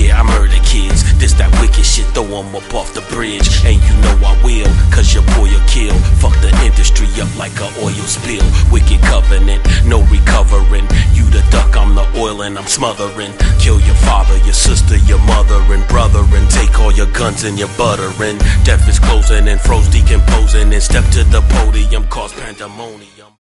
Yeah, I murder kids. This that wicked shit, throw them up off the bridge. And you know I will, cause your boy will kill. Fuck the industry up like a oil spill. Wicked covenant, no recovering. You the duck, I'm the oil and I'm smothering. Kill your father, your sister, your mother and brother, and take all your guns and your butter. And death is closing and froze decomposing, and step to the podium, cause pandemonium.